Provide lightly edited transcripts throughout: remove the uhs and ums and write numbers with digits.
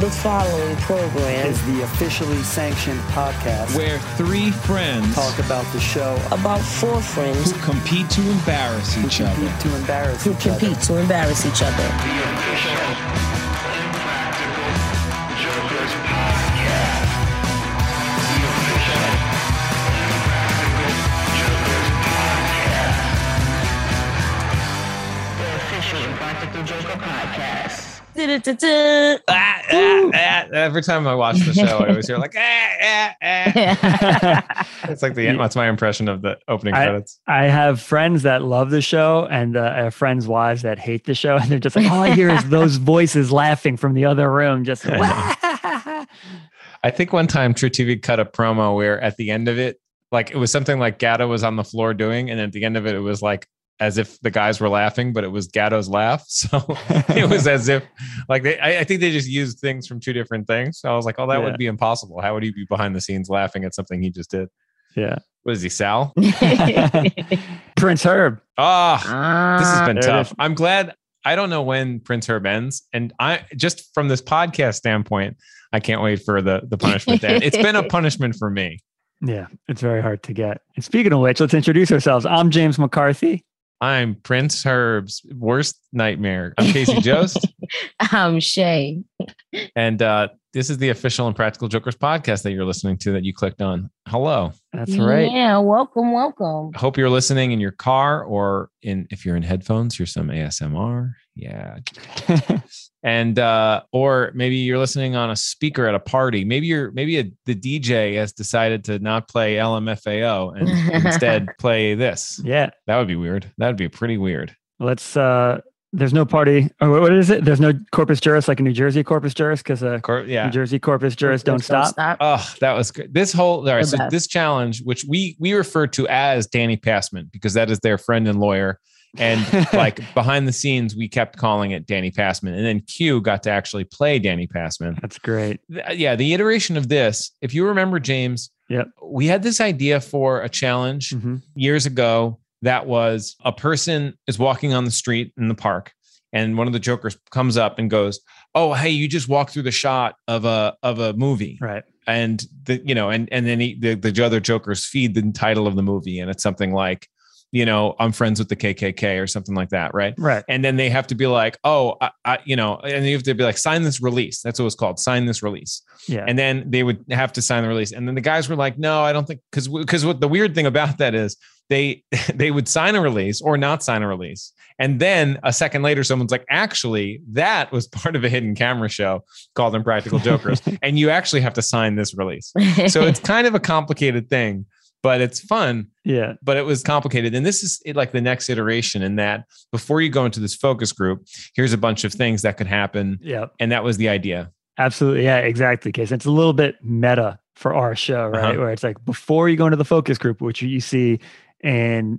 The following program is the officially sanctioned podcast where three friends talk about the show about four friends who compete to embarrass each other. who compete to embarrass each other. The official Impractical Jokers podcast. The official Impractical Jokers podcast. Every time I watch the show, I always hear like, It's like that's my impression of the opening credits. I have friends that love the show, and I have friends' wives that hate the show, and they're just like, all I hear is those voices laughing from the other room. Just I think one time True TV cut a promo where at the end of it, like it was something like Gatto was on the floor doing, and at the end of it, it was like as if the guys were laughing, but it was Gatto's laugh. So it was as if like I think they just used things from two different things. So I was like, oh, that would be impossible. How would he be behind the scenes laughing at something he just did? Yeah. What is he, Sal? Prince Herb. This has been tough. Is. I'm glad. I don't know when Prince Herb ends. And I just from this podcast standpoint, I can't wait for the punishment to end. It's been a punishment for me. Yeah, it's very hard to get. And speaking of which, let's introduce ourselves. I'm James McCarthy. I'm Prince Herb's worst nightmare. I'm Casey Jost. I'm Shay. And this is the official Impractical Jokers podcast that you're listening to that you clicked on. Hello. That's right. Yeah, welcome. I hope you're listening in your car or if you're in headphones, here's some ASMR. Yeah. And or maybe you're listening on a speaker at a party. Maybe the DJ has decided to not play LMFAO and instead play this. Yeah. That would be weird. That would be pretty weird. Let's there's no party. Or what is it? There's no Corpus Juris like a New Jersey Corpus Juris because New Jersey Corpus Juris don't stop. Oh, that was good. This challenge, which we refer to as Danny Passman because that is their friend and lawyer. And like behind the scenes, we kept calling it Danny Passman. And then Q got to actually play Danny Passman. That's great. Yeah. The iteration of this, if you remember, James, we had this idea for a challenge years ago. That was a person is walking on the street in the park and one of the jokers comes up and goes, oh, hey, you just walked through the shot of a movie. Right. And then the other jokers feed the title of the movie. And it's something like, I'm friends with the KKK or something like that. Right. Right. And then they have to be like, and you have to be like, sign this release. That's what it's called. Sign this release. Yeah. And then they would have to sign the release. And then the guys were like, no, I don't think, because what the weird thing about that is they would sign a release or not sign a release. And then a second later, someone's like, actually, that was part of a hidden camera show called Impractical Jokers. And you actually have to sign this release. So it's kind of a complicated thing. But it's fun. Yeah. But it was complicated. And this is like the next iteration in that before you go into this focus group, here's a bunch of things that could happen. Yeah. And that was the idea. Absolutely. Yeah, exactly. Case it's a little bit meta for our show, right? Where it's like before you go into the focus group, which you see in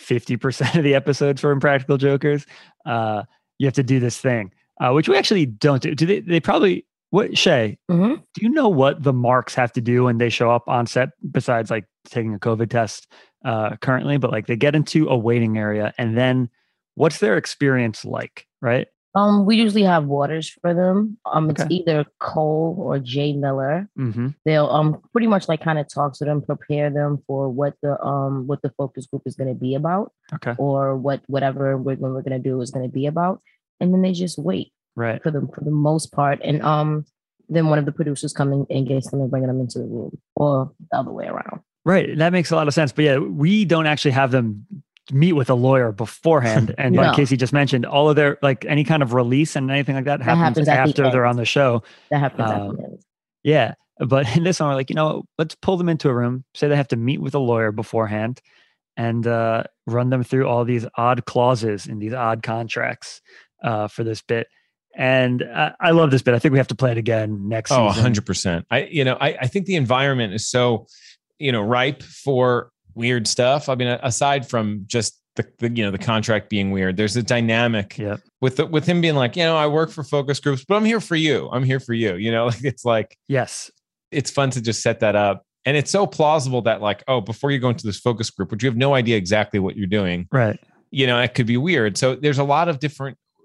50% of the episodes for Impractical Jokers, you have to do this thing, which we actually don't do. Do they probably... What, Shay, do you know what the marks have to do when they show up on set besides like taking a COVID test currently, but like they get into a waiting area and then what's their experience like, right? We usually have waters for them. It's Okay. either Cole or Jay Miller. Mm-hmm. They'll pretty much like kind of talk to them, prepare them for what the focus group is going to be about, Okay. or whatever we're going to do is going to be about, and then they just wait. Right. For the most part, and then one of the producers coming and gets them and bringing them into the room, or the other way around. Right. That makes a lot of sense. But yeah, we don't actually have them meet with a lawyer beforehand. And like Casey just mentioned, all of their like any kind of release and anything like that happens after they're on the show. That happens at the end. Yeah. But in this one, we're like, let's pull them into a room, say they have to meet with a lawyer beforehand and run them through all these odd clauses in these odd contracts for this bit. And I love this bit. I think we have to play it again next season. 100%. I think the environment is so, ripe for weird stuff. I mean, aside from just the contract being weird, there's a dynamic with him being like, I work for focus groups, but I'm here for you. I'm here for you. It's like, yes, it's fun to just set that up. And it's so plausible that like, before you go into this focus group, which you have no idea exactly what you're doing. Right. It could be weird. So there's a lot of different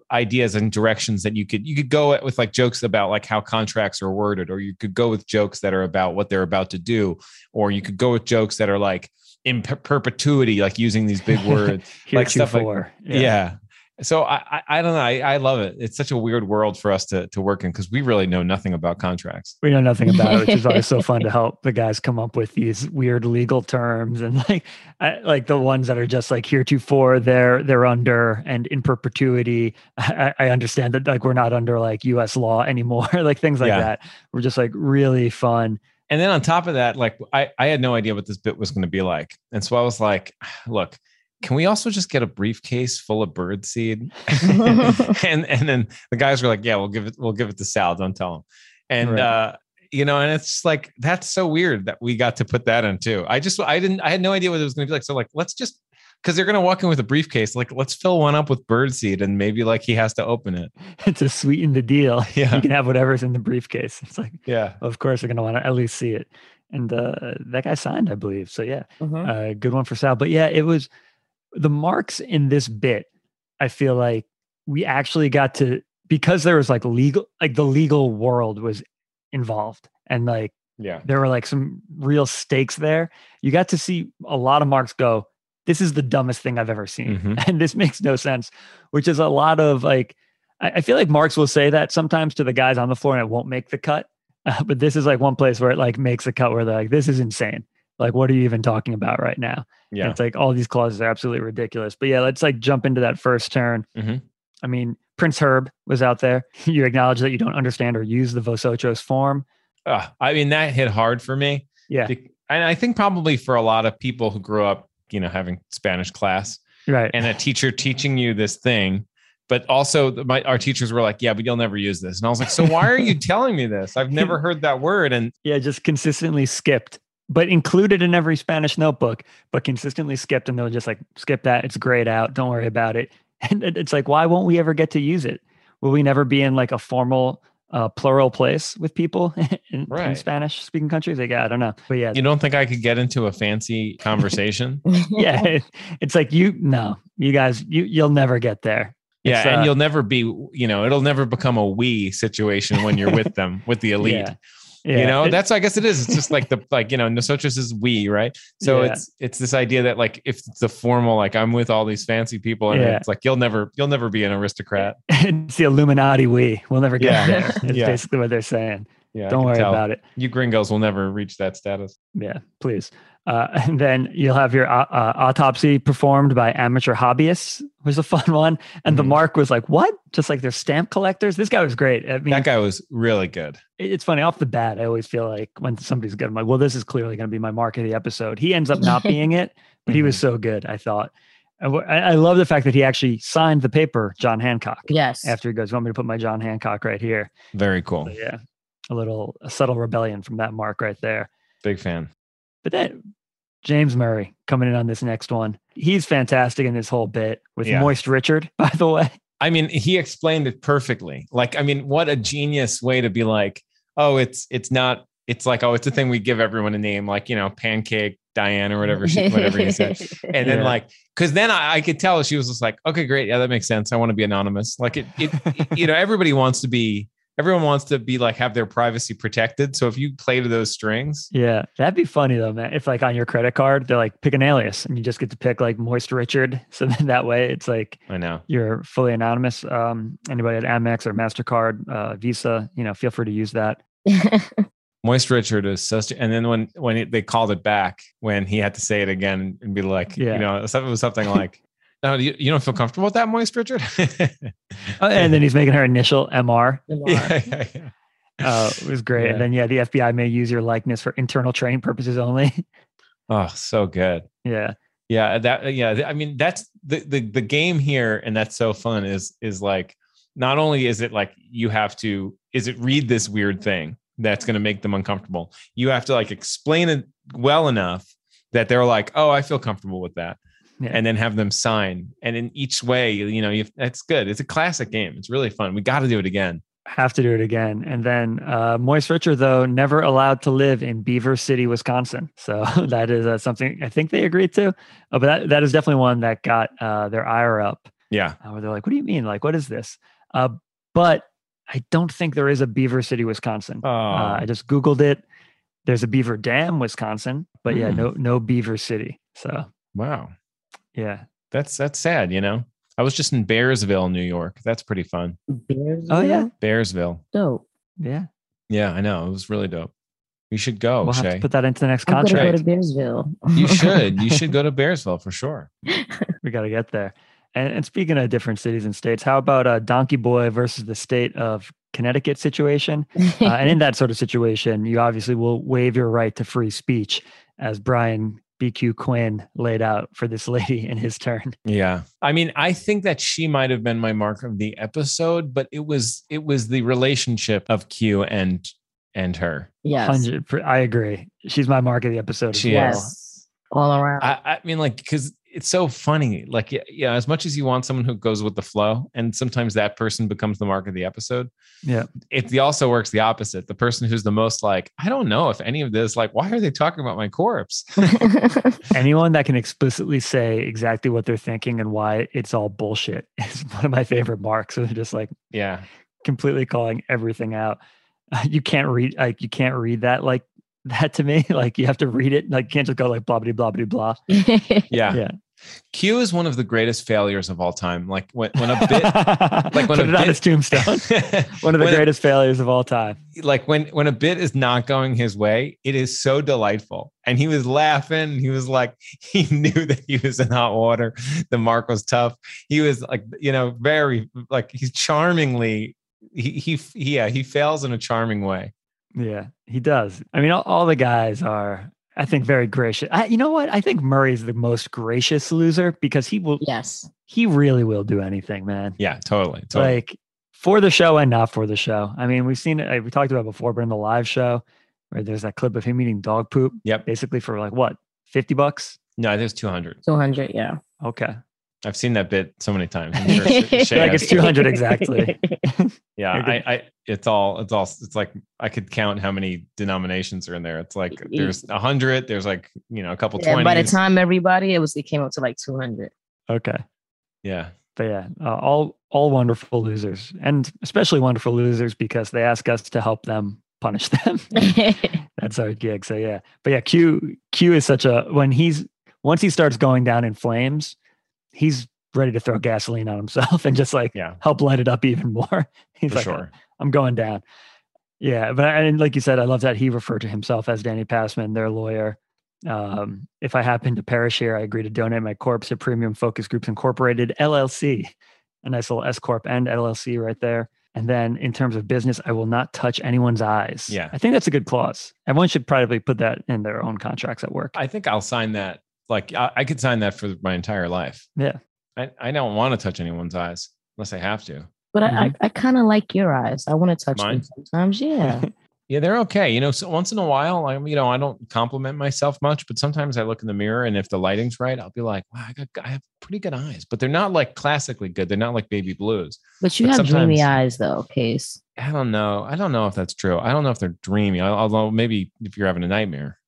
ideas and directions that you could go with, like jokes about like how contracts are worded, or you could go with jokes that are about what they're about to do, or you could go with jokes that are like in perpetuity, like using these big words, like stuff like yeah. So I don't know. I love it. It's such a weird world for us to work in because we really know nothing about contracts. We know nothing about it, which is always so fun to help the guys come up with these weird legal terms and like the ones that are just like heretofore they're under and in perpetuity. I understand that like we're not under like U.S. law anymore, like things like that. We're just like really fun. And then on top of that, like I had no idea what this bit was going to be like, and so I was like, look. Can we also just get a briefcase full of birdseed? and then the guys were like, yeah, we'll give it to Sal. Don't tell him. And, and it's just like, that's so weird that we got to put that in too. I had no idea what it was going to be like. So like, let's just, cause they're going to walk in with a briefcase. Like, let's fill one up with birdseed and maybe like he has to open it. To sweeten the deal. Yeah. You can have whatever's in the briefcase. It's like, yeah, of course they're going to want to at least see it. And that guy signed, I believe. So yeah, good one for Sal. But yeah, it was, the marks in this bit, I feel like we actually got to, because there was like the legal world was involved and like, there were like some real stakes there. You got to see a lot of marks go, this is the dumbest thing I've ever seen. And this makes no sense, which is a lot of like, I feel like marks will say that sometimes to the guys on the floor and it won't make the cut. But this is like one place where it like makes a cut where they're like, this is insane. Like, what are you even talking about right now? Yeah. And it's like all these clauses are absolutely ridiculous. But yeah, let's like jump into that first turn. I mean, Prince Herb was out there. You acknowledge that you don't understand or use the Vosotros form. I mean, that hit hard for me. Yeah. And I think probably for a lot of people who grew up, having Spanish class. Right. And a teacher teaching you this thing. But also our teachers were like, yeah, but you'll never use this. And I was like, so why are you telling me this? I've never heard that word. And yeah, just consistently skipped. But included in every Spanish notebook, but consistently skipped. And they'll just like, skip that. It's grayed out. Don't worry about it. And it's like, why won't we ever get to use it? Will we never be in like a formal plural place with people in Spanish speaking countries? Like, I don't know. But yeah. You don't think I could get into a fancy conversation? Yeah. It's like, you guys, you'll never get there. Yeah. And you'll never be, it'll never become a we situation when you're with them, with the elite. Yeah. Yeah, that's, I guess it is. It's just like nosotros is we, right? So it's this idea that like, if it's the formal, like I'm with all these fancy people and it's like, you'll never be an aristocrat. It's the Illuminati we'll never get there. It's basically what they're saying. Yeah, don't worry about it. You gringos will never reach that status. Yeah, please. And then you'll have your autopsy performed by amateur hobbyists, was a fun one. And the mark was like, what? Just like they're stamp collectors? This guy was great. I mean, that guy was really good. It's funny. Off the bat, I always feel like when somebody's good, I'm like, well, this is clearly going to be my mark of the episode. He ends up not being it, but he was so good, I thought. I love the fact that he actually signed the paper, John Hancock. Yes. After he goes, you want me to put my John Hancock right here? Very cool. So, yeah. A subtle rebellion from that mark right there. Big fan. But then James Murray coming in on this next one. He's fantastic in this whole bit with Moist Richard, by the way. I mean, he explained it perfectly. Like, I mean, what a genius way to be like, oh, it's like, oh, it's a thing we give everyone a name, like, Pancake Diane or whatever he said. And then because then I could tell she was just like, okay, great. Yeah, that makes sense. I want to be anonymous. Like everybody wants to be, everyone wants to be like, have their privacy protected. So if you play to those strings. Yeah. That'd be funny though, man. If like on your credit card, they're like, pick an alias and you just get to pick like Moist Richard. So then that way it's like, I know you're fully anonymous. Anybody at Amex or MasterCard, Visa, feel free to use that. Moist Richard is such, and then when they called it back, when he had to say it again and be like, it was something like, no, you don't feel comfortable with that, Moist Richard? And then he's making her initial MR. Yeah. It was great. Yeah. And then, the FBI may use your likeness for internal training purposes only. Oh, so good. Yeah. Yeah. I mean, that's the game here. And that's so fun is like, not only is it like, read this weird thing that's going to make them uncomfortable. You have to like explain it well enough that they're like, oh, I feel comfortable with that. Yeah. And then have them sign. And in each way, that's good. It's a classic game. It's really fun. We got to do it again. Have to do it again. And then Moist Richard, though, never allowed to live in Beaver City, Wisconsin. So that is something I think they agreed to. But that is definitely one that got their ire up Yeah. Where they're like, what do you mean? Like, what is this? But I don't think there is a Beaver City, Wisconsin. Oh. I just Googled it. There's a Beaver Dam, Wisconsin, but yeah, Hmm. no Beaver City. So Wow. yeah. That's sad, you know. I was just in Bearsville, New York. That's pretty fun. Bears. Oh yeah. Bearsville. Dope. Yeah. Yeah, I know. It was really dope. You should go, We'll have Shay. to put that into the next I'm gonna go contract. to Bearsville. You should. You should go to Bearsville for sure. We got to get there. And speaking of different cities and states, how about Donkey Boy versus the state of Connecticut situation? And in that sort of situation, you obviously will waive your right to free speech, as Brian BQ Quinn laid out for this lady in his turn. Yeah. I mean, I think that she might have been my mark of the episode, but it was the relationship of Q and her. Yes. I agree. She's my mark of the episode as She well. is. Yes. All around. I mean, like, because it's so funny. Like, yeah, as much as you want someone who goes with the flow, and sometimes that person becomes the mark of the episode. Yeah. It also works the opposite. The person who's the most like, I don't know if any of this, like, why are they talking about my corpse? Anyone that can explicitly say exactly what they're thinking and why it's all bullshit is one of my favorite marks. So they're just like Yeah. completely calling everything out. You can't read that like that to me. Like you have to read it. Like you can't just go like blah blah blah blah blah. Yeah. Yeah. Q is one of the greatest failures of all time. Like when a bit, like when Put a it on bit, his tombstone. One of the when a- greatest failures of all time. like when a bit is not going his way, it is so delightful. And he was laughing. He was like, he knew that he was in hot water. The mark was tough. He was like, you know, very like he's charmingly. He fails in a charming way. Yeah, he does. I mean, all the guys are, I think, very gracious. You know what? I think Murray's the most gracious loser because he really will do anything, man. Yeah, totally. Like for the show and not for the show. I mean, we've seen it. We talked about it before, but in the live show where there's that clip of him eating dog poop. Yep. Basically for like what, $50? No, there's 200. 200. Yeah. Okay. I've seen that bit so many times. I'm sure Shay Like has. it's 200 exactly. Yeah, it's like I could count how many denominations are in there. It's like there's 100. There's like, you know, a couple 20s. By the time everybody, it came up to like 200. Okay. Yeah. But yeah, all wonderful losers, and especially wonderful losers because they ask us to help them punish them. That's our gig. So yeah, but yeah, Q is such a once he starts going down in flames, he's ready to throw gasoline on himself and just like help light it up even more. He's For like, sure. I'm going down. Yeah, but and like you said, I love that he referred to himself as Danny Passman, their lawyer. If I happen to perish here, I agree to donate my corpse to Premium Focus Groups Incorporated, LLC. A nice little S Corp and LLC right there. And then in terms of business, I will not touch anyone's eyes. Yeah. I think that's a good clause. Everyone should probably put that in their own contracts at work. I think I'll sign that. Like I could sign that for my entire life. Yeah. I don't want to touch anyone's eyes unless I have to. But I kind of like your eyes. I want to touch Mine? them sometimes. Yeah. Yeah, they're okay. You know, so once in a while, I don't compliment myself much, but sometimes I look in the mirror and if the lighting's right, I'll be like, wow, I have pretty good eyes, but they're not like classically good. They're not like baby blues. But you have dreamy eyes though, Case. I don't know. I don't know if that's true. I don't know if they're dreamy, although maybe if you're having a nightmare.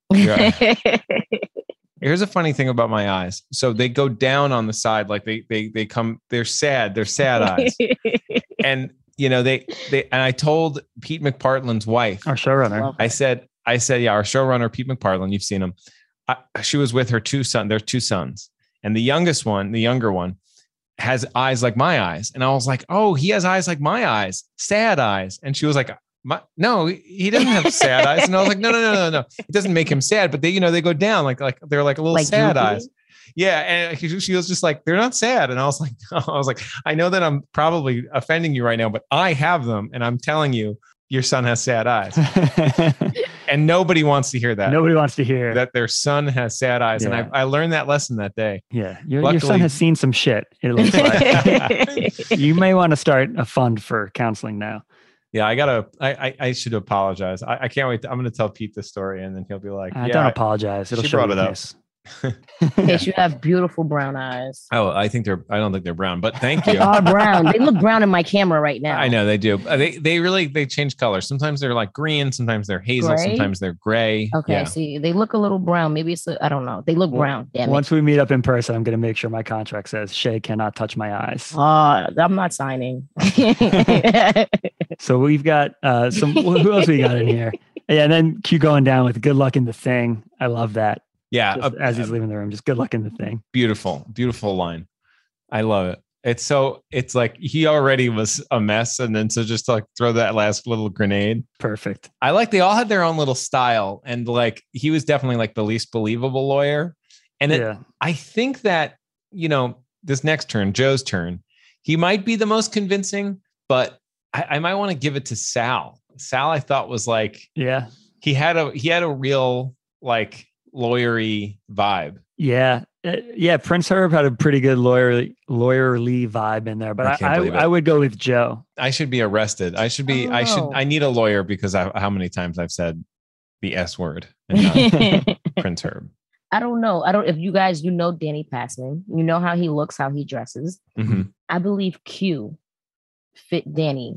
Here's a funny thing about my eyes. So they go down on the side, like they're sad. They're sad eyes. And you know, they and I told Pete McPartlin's wife, our showrunner. I said, yeah, our showrunner, Pete McPartlin, you've seen him. She was with her two sons. Their two sons. And the younger one has eyes like my eyes. And I was like, oh, he has eyes like my eyes, sad eyes. And she was like, no, he doesn't have sad eyes. And I was like, no. It doesn't make him sad, but they go down like they're like a little sad eyes. Yeah. And she was just like, they're not sad. And I was like, I know that I'm probably offending you right now, but I have them. And I'm telling you, your son has sad eyes. And nobody wants to hear that. Nobody wants to hear that their son has sad eyes. Yeah. And I learned that lesson that day. Yeah. Your son has seen some shit. It looks like. You may want to start a fund for counseling now. Yeah, I should apologize. I can't wait. I'm going to tell Pete this story and then he'll be like, don't apologize. It'll she show brought it up. weakness. Yes, you have beautiful brown eyes. Oh, I don't think they're brown, but thank They you. are brown. They look brown in my camera right now. I know they do. They change color. Sometimes they're like green, sometimes they're hazel, Gray? sometimes they're gray. Okay, Yeah. see, they look a little brown. Maybe I don't know. They look brown. Damn it. Once we meet up in person, I'm going to make sure my contract says Shay cannot touch my eyes. I'm not signing. So we've got who else we got in here? Yeah, and then Q going down with good luck in the thing. I love that. Yeah. Just as he's leaving the room, just good luck in the thing. Beautiful line. I love it. It's like he already was a mess. And then so just to like throw that last little grenade. Perfect. I like, they all had their own little style, and like, he was definitely like the least believable lawyer. And I think that, this next turn, Joe's turn, he might be the most convincing, but I might want to give it to Sal. Sal, I thought was like, he had a real like lawyery vibe. Yeah. Prince Herb had a pretty good lawyerly vibe in there, but I would go with Joe. I should be arrested. I need a lawyer because how many times I've said the S word and not Prince Herb. I don't know. If you guys, Danny Passman, you know how he looks, how he dresses. Mm-hmm. I believe Q fit Danny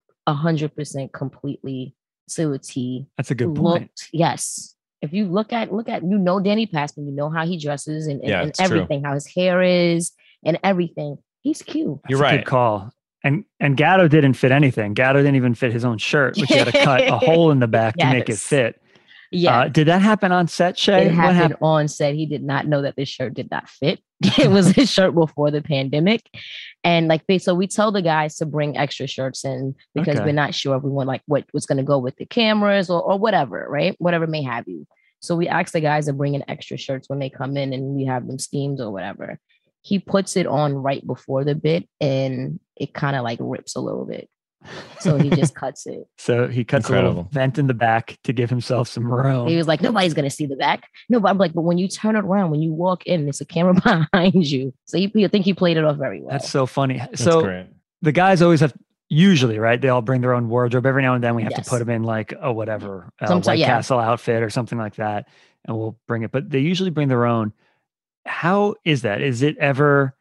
100% completely to a T. That's a good point. Yes. If you look at Danny Passman, you know how he dresses and everything, true. How his hair is and everything. He's cute. You're right. Good call. And Gatto didn't fit anything. Gatto didn't even fit his own shirt, which he had to cut a hole in the back to make it fit. Yeah. Did that happen on set, Shay? It happened on set. He did not know that this shirt did not fit. It was his shirt before the pandemic. And so we tell the guys to bring extra shirts in because we're not sure if we want like what was going to go with the cameras or whatever, right? Whatever may have you. So we ask the guys to bring in extra shirts when they come in and we have them steamed or whatever. He puts it on right before the bit and it kind of like rips a little bit. So he just cuts it. So he cuts a little vent in the back to give himself some room. He was like, nobody's going to see the back. No, but I'm like, but when you turn it around, when you walk in, there's a camera behind you. So I think he played it off very well. That's so funny. That's so great. The guys always have, usually, right? They all bring their own wardrobe. Every now and then we have to put them in like a whatever, White Castle outfit or something like that. And we'll bring it. But they usually bring their own. How is that? Is it ever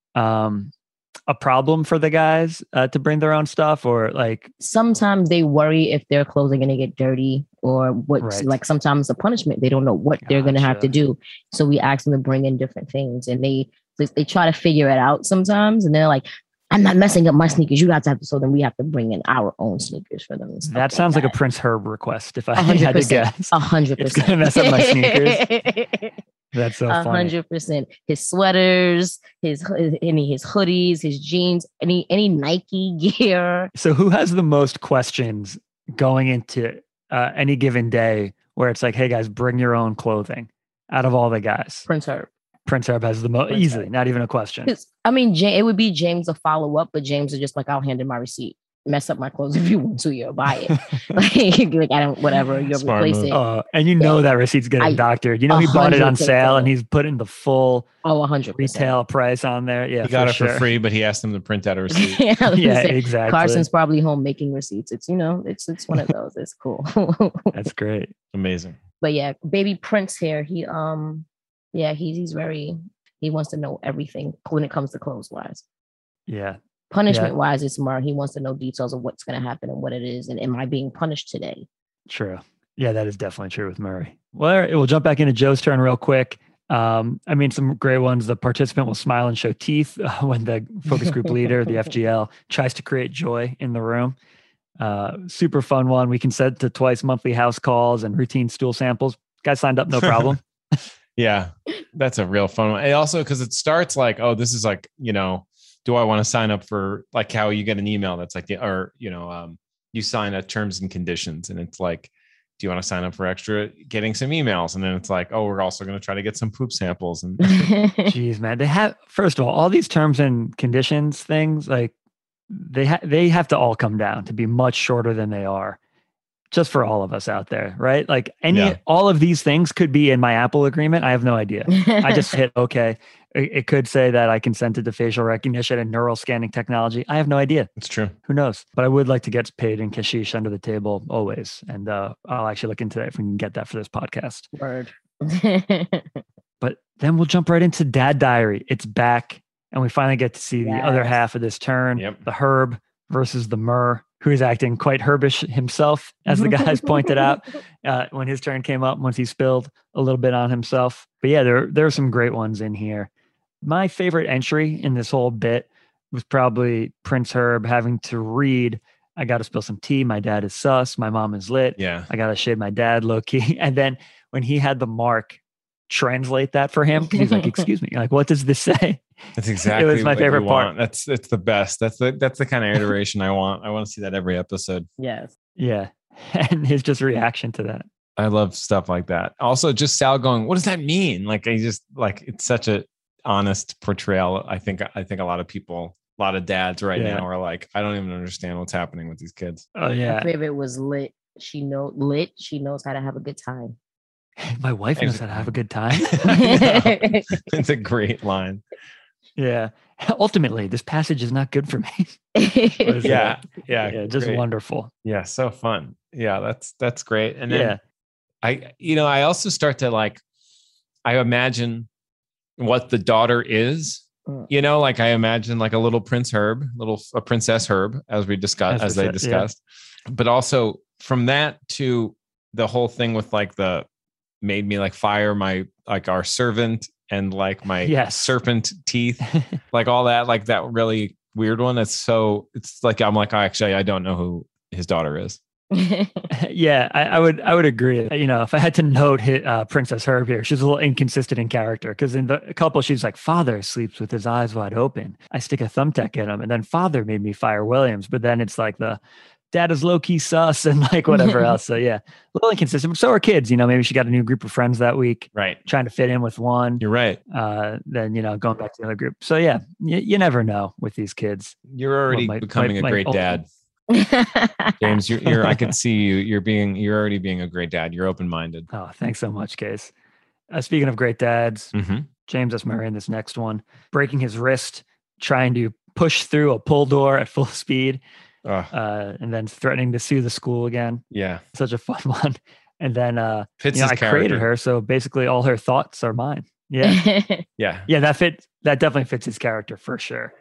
a problem for the guys to bring their own stuff, or like sometimes they worry if their clothes are going to get dirty or like sometimes a punishment. They don't know what they're going to have to do. So we ask them to bring in different things and they try to figure it out sometimes. And they're like, I'm not messing up my sneakers. You guys have to. So then we have to bring in our own sneakers for them. That sounds like a Prince Herb request. If I had to guess, 100%. It's going to mess up my sneakers. That's so funny. 100%. His sweaters, his hoodies, his jeans, any Nike gear. So who has the most questions going into any given day where it's like, hey guys, bring your own clothing out of all the guys? Prince Herb. Prince Herb has the most easily, not even a question. I mean, it would be James to follow up, but James is just like, I'll hand in my receipt. Mess up my clothes if you want to, you'll buy it. like I don't, whatever, you'll replace it. And that receipt's getting doctored. He bought it on sale and he's putting the full 100% retail price on there. Yeah, he got it for free, but he asked them to print out a receipt. Yeah, exactly. Carson's probably home making receipts. It's it's one of those. It's cool. That's great. Amazing. But yeah, baby Prince here. He he's very. He wants to know everything when it comes to clothes wise. Yeah. Punishment wise, it's more he wants to know details of what's going to happen and what it is, and am I being punished today? True. Yeah, that is definitely true with Murray. Well, we'll jump back into Joe's turn real quick. Some great ones. The participant will smile and show teeth when the focus group leader, the FGL, tries to create joy in the room. Super fun one. We can set to twice monthly house calls and routine stool samples. Guys signed up, no problem. Yeah, that's a real fun one. And also because it starts like, oh, this is like, do I want to sign up for like how you get an email that's like, you sign up terms and conditions and it's like, do you want to sign up for extra getting some emails? And then it's like, oh, we're also going to try to get some poop samples. And geez, man, they have, first of all these terms and conditions things, like they have to all come down to be much shorter than they are. Just for all of us out there, right? Like all of these things could be in my Apple agreement. I have no idea. I just hit okay. It could say that I consented to facial recognition and neural scanning technology. I have no idea. It's true. Who knows? But I would like to get paid in kashish under the table always. And I'll actually look into that if we can get that for this podcast. Word. But then we'll jump right into Dad Diary. It's back, and we finally get to see the other half of this turn. Yep. The Herb versus the Murr, who is acting quite herbish himself, as the guys pointed out when his turn came up, once he spilled a little bit on himself. But yeah, there are some great ones in here. My favorite entry in this whole bit was probably Prince Herb having to read, I got to spill some tea. My dad is sus. My mom is lit. Yeah. I got to shade my dad low key. And then when he had the Mark translate that for him, he's like, excuse me, like, what does this say? That's exactly it was my what favorite you part. want. It's the best. That's the kind of iteration I want. I want to see that every episode. Yes. Yeah. And his just reaction to that. I love stuff like that. Also, just Sal going, what does that mean? Like, I just like, it's such a honest portrayal. I think a lot of people, a lot of dads right now are like, I don't even understand what's happening with these kids. Oh yeah. My favorite was lit. She knows how to have a good time. My wife knows how to have a good time. It's a great line. Yeah. Ultimately, this passage is not good for me. Yeah. Just great. Wonderful. Yeah, so fun. Yeah, that's great. And then yeah. I also start to like, I imagine what the daughter is. Like I imagine like a little Prince Herb, a Princess Herb, as they discussed. Yeah. But also from that to the whole thing with like made me like fire my like our servant and like my serpent teeth, like all that, like that really weird one. It's like I'm like, actually I don't know who his daughter is. Yeah, I would agree. If I had to note Princess Herb here, she's a little inconsistent in character because in the couple, she's like, father sleeps with his eyes wide open. I stick a thumbtack in him, and then father made me fire Williams. But then it's like the dad is low key sus and like whatever else. So yeah, a little inconsistent. But so are kids. Maybe she got a new group of friends that week, right? Trying to fit in with one. You're right. Then going back to the other group. So yeah, you never know with these kids. You're already becoming a great dad. James, you're I could see you're already being a great dad. You're open-minded. Oh, thanks so much, Case. Speaking of great dads, James S. Murray in this next one, breaking his wrist, trying to push through a pull door at full speed, and then threatening to sue the school again. Yeah. Such a fun one. And then I created her, so basically all her thoughts are mine. Yeah. Yeah. That definitely fits his character for sure.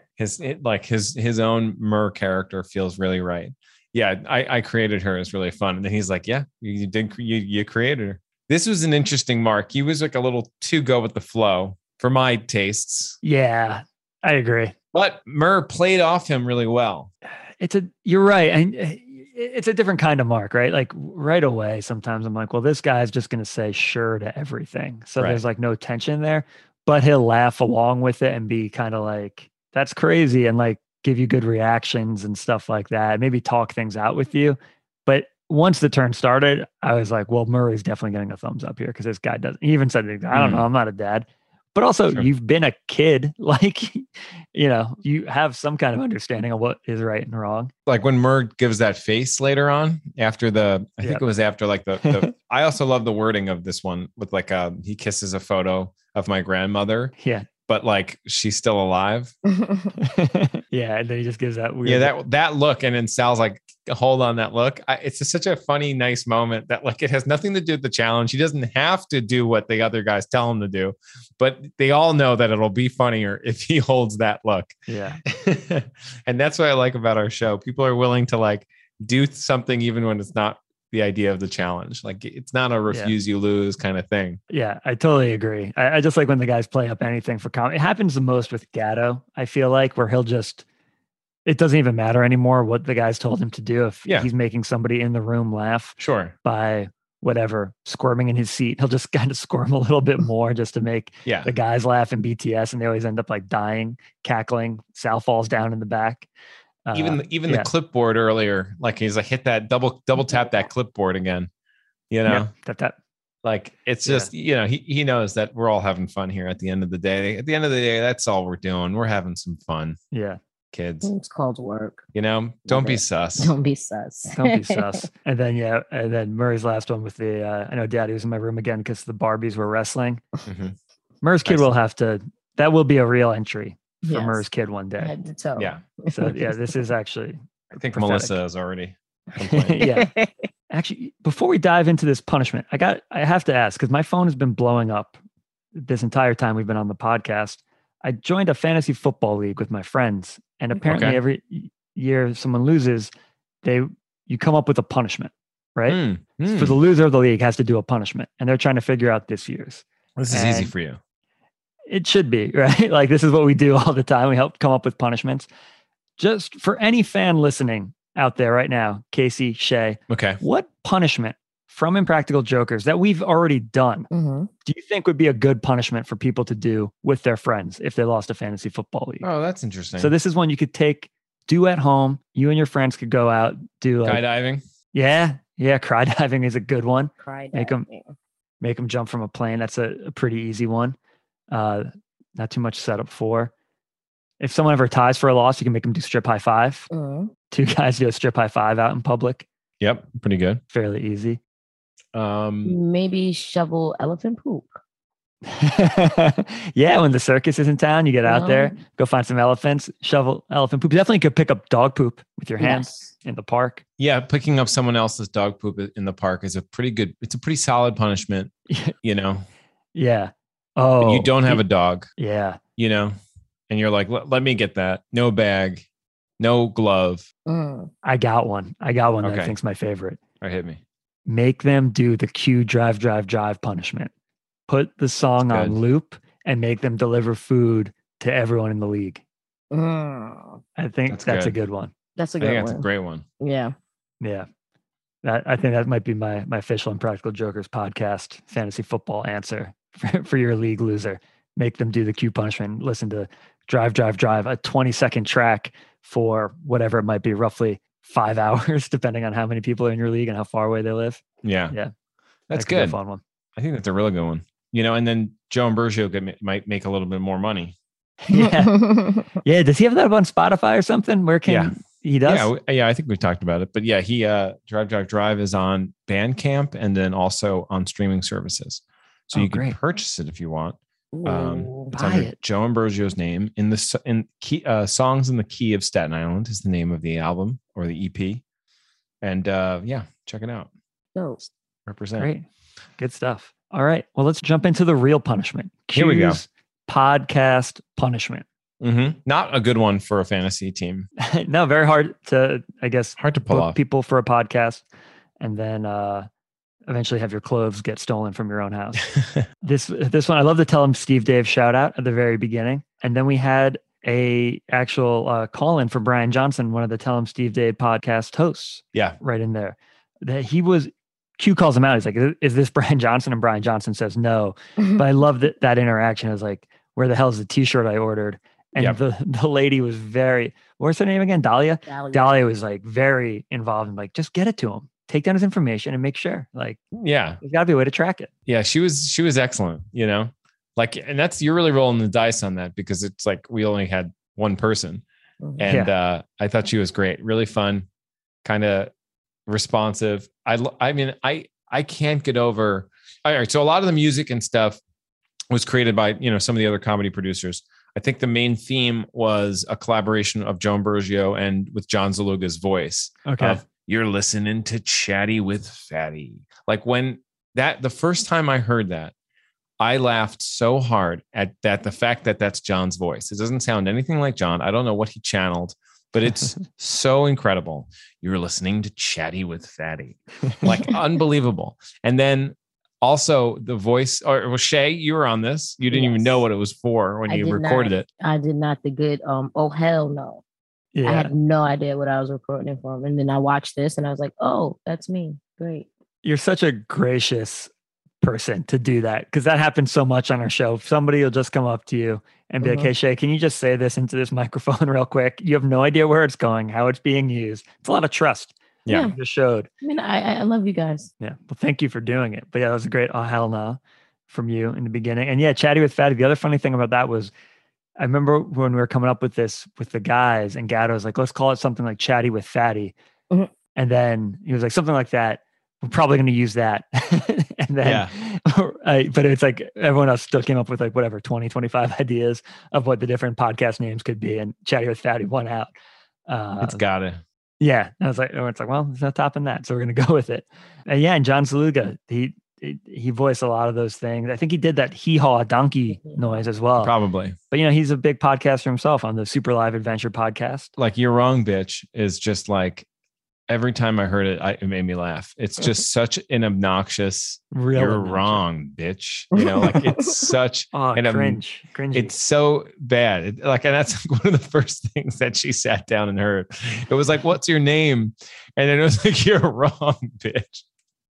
His own Murr character feels really right. Yeah, I created her is really fun. And then he's like, yeah, you created her. This was an interesting Mark. He was like a little too go with the flow for my tastes. Yeah, I agree. But Murr played off him really well. You're right. And it's a different kind of Mark, right? Like right away, sometimes I'm like, well, this guy's just going to say sure to everything. So there's like no tension there, but he'll laugh along with it and be kind of like, that's crazy, and like give you good reactions and stuff like that. Maybe talk things out with you. But once the turn started, I was like, well, Murray's definitely getting a thumbs up here because this guy doesn't. He even said, I don't know, I'm not a dad. But also, You've been a kid. Like, you have some kind of understanding of what is right and wrong. Like when Murr gives that face later on after I think it was after like the I also love the wording of this one with like he kisses a photo of my grandmother. Yeah. But like she's still alive. Yeah, and then he just gives that weird. Yeah, that look, and then Sal's like, "Hold on, that look." It's just such a funny, nice moment that like it has nothing to do with the challenge. He doesn't have to do what the other guys tell him to do, but they all know that it'll be funnier if he holds that look. Yeah, and that's what I like about our show. People are willing to like do something even when it's not the idea of the challenge. Like it's not a refuse you lose kind of thing. Yeah, I totally agree. I just like when the guys play up anything for comedy. It happens the most with Gatto, I feel like, where it doesn't even matter anymore what the guys told him to do. If he's making somebody in the room laugh by whatever, squirming in his seat, he'll just kind of squirm a little bit more just to make the guys laugh in BTS. And they always end up like dying, cackling. Sal falls down in the back. Even the clipboard earlier, like he's like hit that double tap that clipboard again, tap. Like it's just he knows that we're all having fun here at the end of the day. At the end of the day, that's all we're doing. We're having some fun. Yeah, kids. It's called work. Don't be sus. Don't be sus. Don't be sus. And then Murray's last one with the I know Daddy was in my room again because the Barbies were wrestling. Mm-hmm. Murray's kid will have to. That will be a real entry for Murray's kid one day. Head to toe. Yeah. So this is actually. I think prophetic. Melissa is already complaining. Yeah. Actually, before we dive into this punishment, I have to ask because my phone has been blowing up this entire time we've been on the podcast, I joined a fantasy football league with my friends. And apparently every year someone loses, you come up with a punishment, right? For the loser of the league has to do a punishment. And they're trying to figure out this year's. This is easy for you. It should be, right? Like this is what we do all the time. We help come up with punishments. Just for any fan listening out there right now, Casey, Shay, what punishment from Impractical Jokers that we've already done do you think would be a good punishment for people to do with their friends if they lost a fantasy football league? Oh, that's interesting. So this is one you could do at home. You and your friends could go out, do like skydiving. Yeah. Cry diving is a good one. Cry diving. Make them jump from a plane. That's a pretty easy one. Not too much setup for. If someone ever ties for a loss, you can make them do strip high five. Two guys do a strip high five out in public. Yep. Pretty good. Fairly easy. Maybe shovel elephant poop. Yeah, when the circus is in town, you get out there, go find some elephants, shovel elephant poop. You definitely could pick up dog poop with your hands in the park. Yeah, picking up someone else's dog poop in the park is it's a pretty solid punishment, you know? Yeah. Oh, but you don't have a dog. Yeah. You know, and you're like, let me get that. No bag, no glove. I got one that I think's my favorite. All right, hit me. Make them do the cue drive punishment. Put the song on loop and make them deliver food to everyone in the league. I think that's a good one. That's a good one. That's a great one. Yeah. Yeah. I think that might be my official Impractical Jokers podcast fantasy football answer for your league loser. Make them do the cue punishment. Listen to drive, a 20-second track for whatever it might be, roughly 5 hours, depending on how many people are in your league and how far away they live. Yeah. That's good. A fun one. I think that's a really good one. You know, and then Joe Ambrosio might make a little bit more money. Yeah. Yeah. Does he have that up on Spotify or something? Where can he does? Yeah. I think we've talked about it, but yeah, he Drive is on Bandcamp and then also on streaming services. So you can purchase it if you want. It's under Joe Ambrosio's name in key, Songs in the Key of Staten Island is the name of the album or the EP. And check it out. Represent. Great. Good stuff. All right. Well, let's jump into the real punishment. Here we go. Podcast punishment. Not a good one for a fantasy team. No, very hard to, I guess, hard to pull off. People for a podcast and then eventually have your clothes get stolen from your own house. This one, I love to tell him Steve Dave shout out at the very beginning. And then we had a actual call in for Brian Johnson, one of the Tell Him Steve Dave podcast hosts. Yeah. Right in there. That Q calls him out. He's like, is this Brian Johnson? And Brian Johnson says no. But I love that interaction. I was like, where the hell is the t-shirt I ordered? And the lady was what's her name again? Dahlia? Dahlia was like very involved in like, just get it to him. Take down his information and make sure. Like, there's gotta be a way to track it. Yeah, she was excellent, you know? Like, and you're really rolling the dice on that because it's like we only had one person. And I thought she was great. Really fun, kind of responsive. I mean, I can't get over. All right, so a lot of the music and stuff was created by, you know, some of the other comedy producers. I think the main theme was a collaboration of Joe Ambrosio and with John Zaluga's voice. Okay. You're listening to Chatty with Fatty. Like the first time I heard that, I laughed so hard at that. The fact that that's John's voice. It doesn't sound anything like John. I don't know what he channeled, but it's so incredible. You're listening to Chatty with Fatty, like unbelievable. And then also the voice, or Shay, you were on this. You didn't even know what it was for when you recorded it. I did not. The good, oh hell no. Yeah. I had no idea what I was recording it from. And then I watched this and I was like, oh, that's me. Great. You're such a gracious person to do that because that happens so much on our show. Somebody will just come up to you and be like, hey, Shay, can you just say this into this microphone real quick? You have no idea where it's going, how it's being used. It's a lot of trust. Yeah. You just showed. I mean, I love you guys. Yeah. Well, thank you for doing it. But yeah, that was a great oh hell no from you in the beginning. And yeah, Chatty with Fatty. The other funny thing about that was I remember when we were coming up with this with the guys and Gatto was like, let's call it something like Chatty with Fatty. And then he was like, something like that. We're probably going to use that. And then, but it's like everyone else still came up with like whatever, 20, 25 ideas of what the different podcast names could be. And Chatty with Fatty won out. It's got it. Yeah. And I was like, it's like, well, there's no topping that. So we're going to go with it. And John Zaluga, he voiced a lot of those things. I think he did that hee-haw donkey noise as well. Probably. But, he's a big podcaster himself on the Super Live Adventure podcast. Like, You're Wrong, Bitch is just like, every time I heard it, it made me laugh. It's just such an obnoxious, you're wrong, bitch. Like it's such cringe. It's so bad. And that's like one of the first things that she sat down and heard. It was like, what's your name? And then it was like, you're wrong, bitch.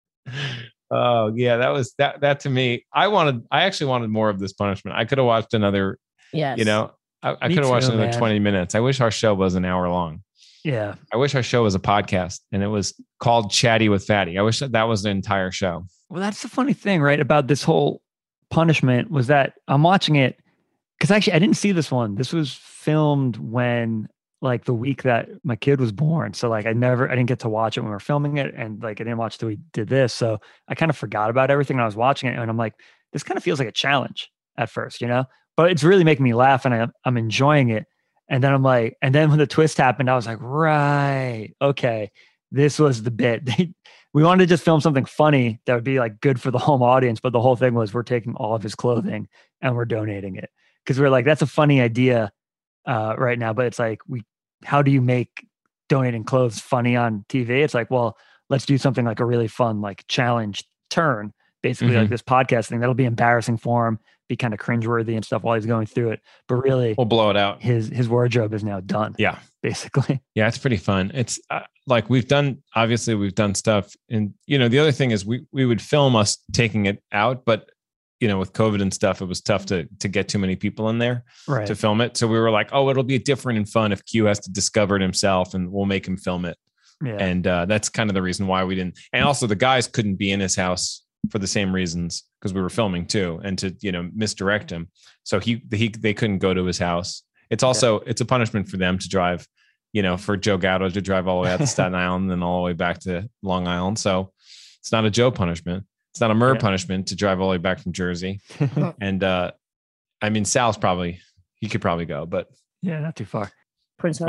Oh yeah, that was that to me. I actually wanted more of this punishment. I could have watched another, yes. I could have watched another 20 minutes. I wish our show was an hour long. Yeah. I wish our show was a podcast and it was called Chatty with Fatty. I wish that was the entire show. Well, that's the funny thing, right? About this whole punishment was that I'm watching it because actually I didn't see this one. This was filmed when like the week that my kid was born. So like I didn't get to watch it when we were filming it. And like I didn't watch till we did this. So I kind of forgot about everything when I was watching it. And I'm like, this kind of feels like a challenge at first, but it's really making me laugh and I'm enjoying it. And then I'm like, and then when the twist happened, I was like, right, okay, this was the bit. We wanted to just film something funny that would be like good for the home audience, but the whole thing was we're taking all of his clothing and we're donating it because we're like, that's a funny idea right now, but it's like, how do you make donating clothes funny on TV? It's like, well, let's do something like a really fun like challenge turn, basically like this podcast thing that'll be embarrassing for him. Be kind of cringeworthy and stuff while he's going through it, but really we'll blow it out. His wardrobe is now done. Yeah, basically. Yeah, it's pretty fun. It's like we've done stuff, and the other thing is we would film us taking it out, but with COVID and stuff, it was tough to get too many people in there to film it. So we were like, oh, it'll be different and fun if Q has to discover it himself, and we'll make him film it. Yeah. And that's kind of the reason why we didn't. And also, the guys couldn't be in his house for the same reasons because we were filming too, and to misdirect him. So they couldn't go to his house. It's also it's a punishment for them to drive, for Joe Gatto to drive all the way out to Staten Island and then all the way back to Long Island. So it's not a Joe punishment. It's not a Murr punishment to drive all the way back from Jersey. And I mean, Sal's he could probably go, but not too far. Prince.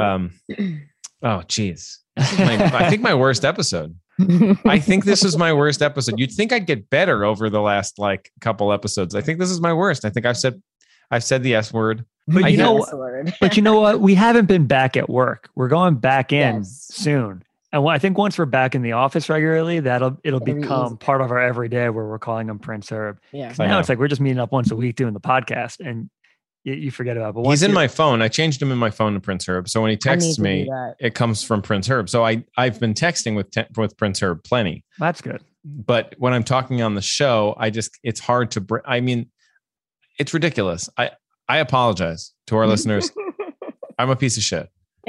Oh, geez. I think my worst episode. I think this is my worst episode. You'd think I'd get better over the last couple episodes. I think this is my worst. I think I've said the S word. But you know what? We haven't been back at work. We're going back in soon. And I think once we're back in the office regularly, it'll become part of our everyday where we're calling him Prince Herb. Yeah. Now it's like we're just meeting up once a week doing the podcast and you forget about it. But he's in my phone. I changed him in my phone to Prince Herb. So when he texts me, it comes from Prince Herb. So I've been texting with Prince Herb plenty. That's good. But when I'm talking on the show, it's hard to I mean, it's ridiculous. I apologize to our listeners. I'm a piece of shit.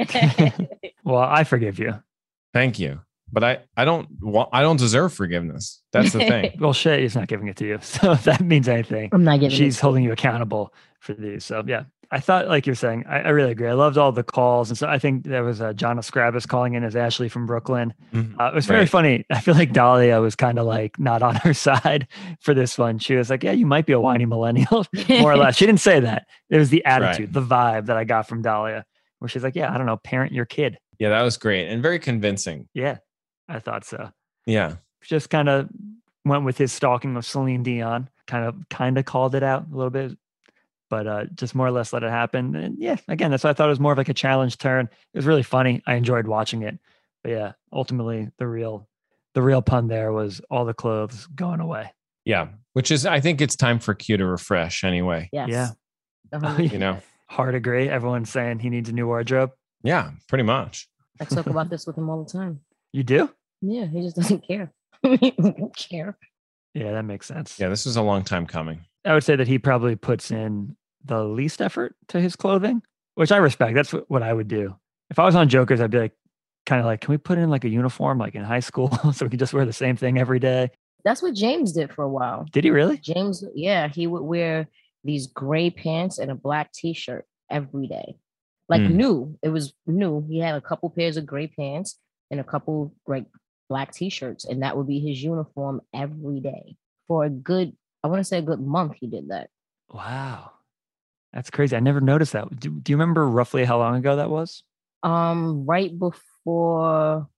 Well, I forgive you. Thank you. But I don't deserve forgiveness. That's the thing. Well, Shay is not giving it to you. So if that means anything, I'm not giving she's holding you accountable for these. So yeah, I thought, like you're saying, I really agree. I loved all the calls. And so I think there was John Scrabbis calling in as Ashley from Brooklyn. Mm-hmm. It was very funny. I feel like Dahlia was kind of like not on her side for this one. She was like, yeah, you might be a whiny millennial, more or less. She didn't say that. It was the attitude, the vibe that I got from Dahlia, where she's like, yeah, I don't know, parent your kid. Yeah, that was great and very convincing. Yeah, I thought so. Yeah. Just kind of went with his stalking of Celine Dion, kind of called it out a little bit, but just more or less let it happen. And yeah, again, that's why I thought it was more of like a challenge turn. It was really funny. I enjoyed watching it. But yeah, ultimately the real pun there was all the clothes going away. Yeah, which is, I think it's time for Q to refresh anyway. Yes. Yeah. You know, hard agree. Everyone's saying he needs a new wardrobe. Yeah, pretty much. I talk about this with him all the time. You do? Yeah, he just doesn't care. He doesn't care. Yeah, that makes sense. Yeah, this is a long time coming. I would say that he probably puts in the least effort to his clothing, which I respect. That's what I would do. If I was on Jokers, I'd be like, kind of like, can we put in like a uniform like in high school so we can just wear the same thing every day? That's what James did for a while. Did he really? James, yeah, he would wear these gray pants and a black t-shirt every day. Like new. It was new. He had a couple pairs of gray pants and a couple like black t-shirts, and that would be his uniform every day for a good month. He did that. Wow, that's crazy. I never noticed that. Do you remember roughly how long ago that was? Right before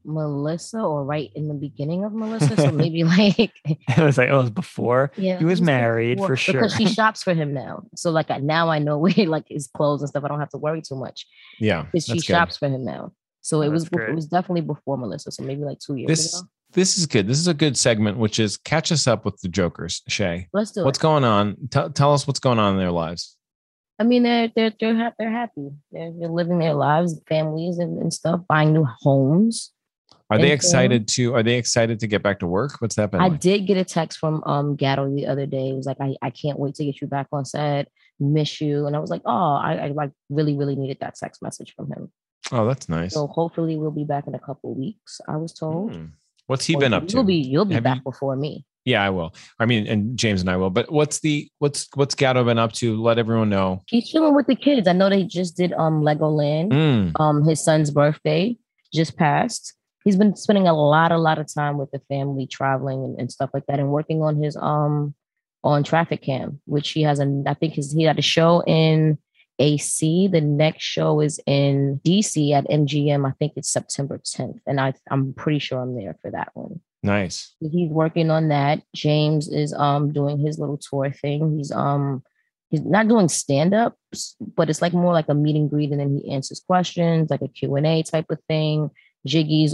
Melissa or right in the beginning of Melissa. So maybe like It was like, oh, it was before. yeah, He was married before, for sure. because she shops for him now. So like now I know where like his clothes and stuff. I don't have to worry too much Yeah, because she that's good. shops for him now. So it Oh, was that's great. it was definitely before Melissa. So maybe like 2 years ago. This is good. This is a good segment, which is catch us up with the Jokers, Shay. Let's do What's it. going on? Tell us what's going on in their lives. I mean, they're happy. They're living their lives, families and stuff, buying new homes. Are they And, excited to get back to work? What's that been I like? did get a text from Gatto the other day. It was like, I can't wait to get you back on set. Miss you. And I was like, oh, I like really, really needed that text message from him. Oh, that's nice. So hopefully we'll be back in a couple of weeks, I was told. What's he Or been up to? You'll be Have back you- before me. Yeah, I will. I mean, and James and I will. But what's Gatto been up to? Let everyone know. He's chilling with the kids. I know they just did Legoland. His son's birthday just passed. He's been spending a lot of time with the family, traveling and stuff like that, and working on his on Traffic Cam, which he has he had a show in AC. The next show is in DC at MGM. I think it's September 10th, and I'm pretty sure I'm there for that one. Nice. He's working on that. James is doing his little tour thing. He's not doing stand-ups, but it's like more like a meet and greet, and then he answers questions, like a Q&A type of thing. Jiggy's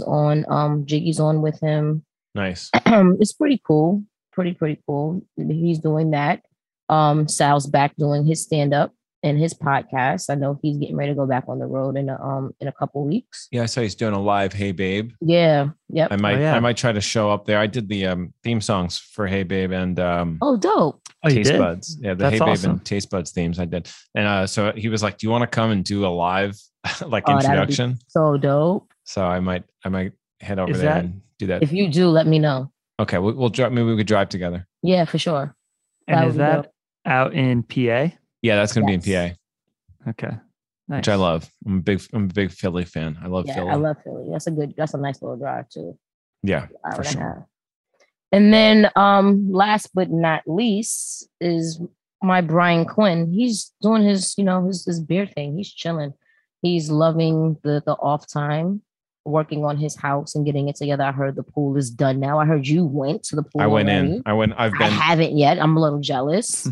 on with him. Nice. It's pretty cool. Pretty cool. He's doing that. Sal's back doing his stand-up and his podcast. I know he's getting ready to go back on the road in a couple weeks. Yeah, I saw he's doing a live Hey Babe. Yeah. Yep. I might try to show up there. I did the theme songs for Hey Babe and Oh, dope. Oh, you Taste did? Buds. Yeah, the That's Hey Babe awesome. and Taste Buds themes I did. And so he was like, "Do you want to come and do a live like Oh, that'd be introduction?" So dope. So I might head over Is there that- and do that. If you do, let me know. Okay, we'll drive. Maybe we could drive together. Yeah, for sure. And That is would be that dope. out in PA? Yeah, that's gonna be in Yes. PA, Okay. Nice. which I love. I'm a big Philly fan. I love Yeah, Philly. I love Philly. That's a nice little drive too. Yeah, Hour for and a sure. half. And then last but not least is my Brian Quinn. He's doing his beer thing. He's chilling. He's loving the off time, working on his house and getting it together. I heard the pool is done now. I heard you went to the pool. I went already. in. I've I been. haven't yet. I'm a little jealous.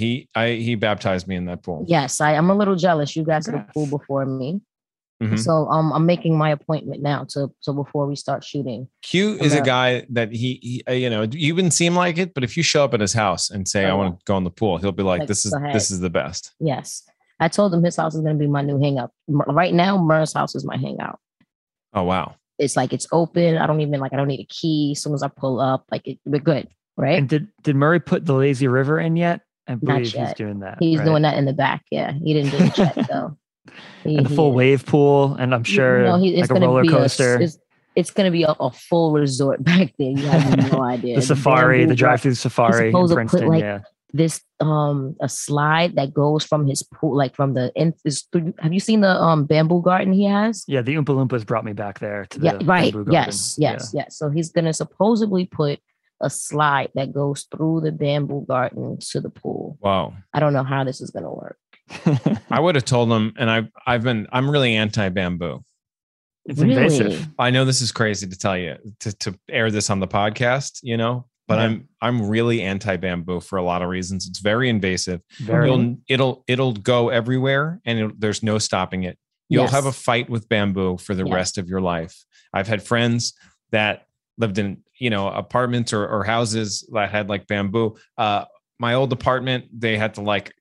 He baptized me in that pool. Yes, I'm a little jealous. You got to the Congrats. pool before me. Mhm. So I'm making my appointment now so before we start shooting. Q is a Okay. guy that he you wouldn't seem like it, but if you show up at his house and say, "I Oh, want to go in the pool," he'll be like, Like, "This is go ahead. the best." Yes. I told him his house is going to be my new hangout. Right now, Murr's house is my hangout. Oh wow. It's like it's open. I don't need a key. As soon as I pull up, we're good, right? And did Murray put the lazy river in yet? I believe he's yet. doing that. He's right? doing that in the back. Yeah, he didn't do the check though. And the full wave pool, and I'm sure like a roller coaster. It's going to be a full resort back there. You have no idea. The safari, bamboo the drive-through safari in supposed to put, Princeton. like, Yeah. This a slide that goes from his pool, like from the end. Have you seen the bamboo garden he has? Yeah, the Oompa Loompas brought me back there to Yeah, the right. bamboo Yes, garden. yes. So he's gonna supposedly put a slide that goes through the bamboo garden to the pool. Wow. I don't know how this is gonna work. Yeah. I would have told him, and I'm really anti bamboo. It's invasive. I know this is crazy to tell you to air this on the podcast, but Yeah. I'm really anti bamboo for a lot of reasons. It's very invasive. Very. It'll go everywhere, and there's no stopping it. You'll Yes. have a fight with bamboo for the Yes. rest of your life. I've had friends that lived in apartments or houses that had like bamboo. My old apartment, they had to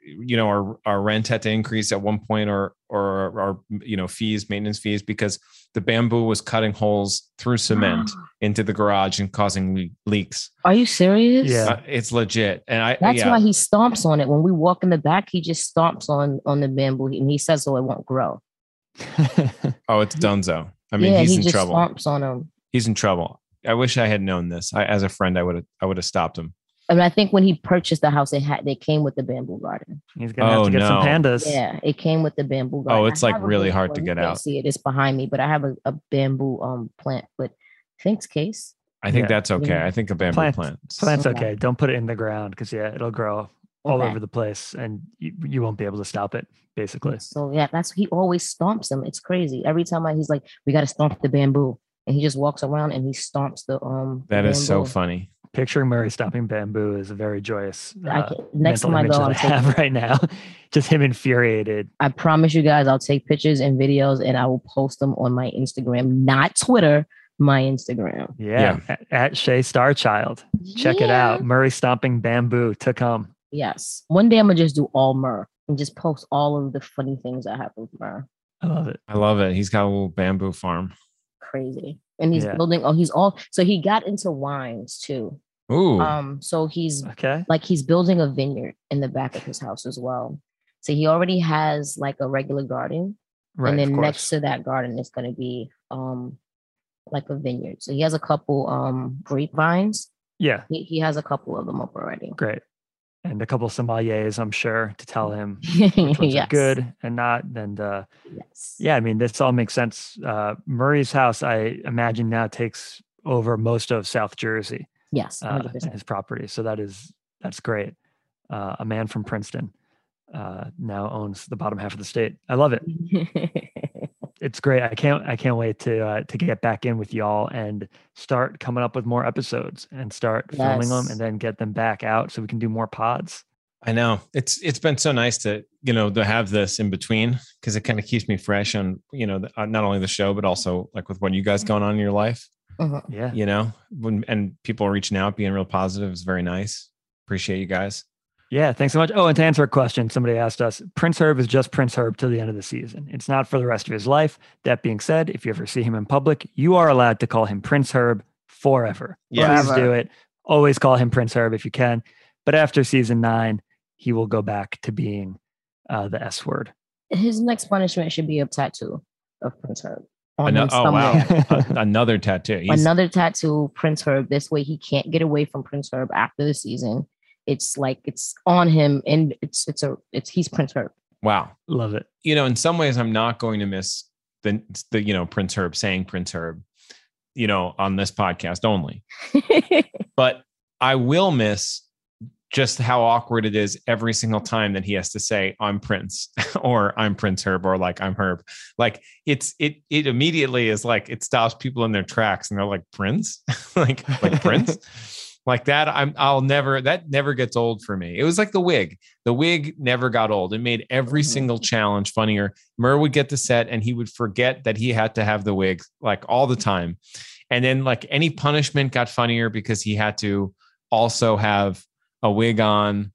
our rent had to increase at one point, or our maintenance fees, because the bamboo was cutting holes through cement into the garage and causing leaks. Are you serious? Yeah. It's legit, and That's why he stomps on it. When we walk in the back, he just stomps on the bamboo, and he says so it won't grow. Oh, it's Dunzo. I mean, yeah, he's he in just trouble. stomps on him. He's in trouble. I wish I had known this. As a friend, I would have stopped him. I mean, I think when he purchased the house, they came with the bamboo garden. He's gonna have to get some no. pandas. Yeah, it came with the bamboo garden. Oh, it's I like have a really bamboo hard to one. get You can't out. See it? It's behind me, but I have a bamboo plant. But thanks, Case. I think Yeah. that's okay. Yeah. I think a bamboo plant. Plant's Okay. okay. Don't put it in the ground because it'll grow all Okay. over the place, and you won't be able to stop it. Basically, So yeah, he always stomps them. It's crazy. Every time he's like, "We got to stomp the bamboo." and he just walks around and he stomps the That is so bamboo. funny. Picturing Murray stomping bamboo is a very joyous Next mental time I image go, that I'll I take have right now. Just him infuriated. I promise you guys, I'll take pictures and videos and I will post them on my Instagram, not Twitter, my Instagram. Yeah. At Shay Starchild. Check it out. Murray stomping bamboo to come. Yes. One day I'm going to just do all Murr and just post all of the funny things that happen with Murr. I love it. I love it. He's got a little bamboo farm. Crazy. And he's building, so he got into wines too. Ooh. So he's okay. Like he's building a vineyard in the back of his house as well. So he already has like a regular garden. Right, and then next to that garden is going to be like a vineyard. So he has a couple grapevines. Yeah. He has a couple of them up already. Great. And a couple sommeliers, I'm sure, to tell him which ones are good and not. And yeah, I mean, this all makes sense. Murray's house, I imagine now takes over most of South Jersey. Yes, his property. So that's great. A man from Princeton now owns the bottom half of the state. I love it. It's great. I can't wait to get back in with y'all and start coming up with more episodes and start filming them and then get them back out so we can do more pods. I know it's been so nice to have this in between because it kind of keeps me fresh on not only the show but also like with what you guys going on in your life. Yeah. And people are reaching out, being real positive is very nice. Appreciate you guys. Yeah, thanks so much. Oh, and to answer a question, somebody asked us, Prince Herb is just Prince Herb till the end of the season. It's not for the rest of his life. That being said, if you ever see him in public, you are allowed to call him Prince Herb forever. Yes. Please do it. Always call him Prince Herb if you can. But after season 9, he will go back to being the S word. His next punishment should be a tattoo of Prince Herb. Wow. Another tattoo. Another tattoo, Prince Herb. This way he can't get away from Prince Herb after the season. It's like it's on him and he's Prince Herb. Wow. Love it. In some ways I'm not going to miss the Prince Herb saying Prince Herb, on this podcast only. But I will miss just how awkward it is every single time that he has to say I'm Prince or I'm Prince Herb or like I'm Herb. Like it immediately is like it stops people in their tracks and they're like Prince, like Prince. Like that, that never gets old for me. It was like the wig. The wig never got old. It made every single challenge funnier. Murr would get the set and he would forget that he had to have the wig like all the time. And then like any punishment got funnier because he had to also have a wig on,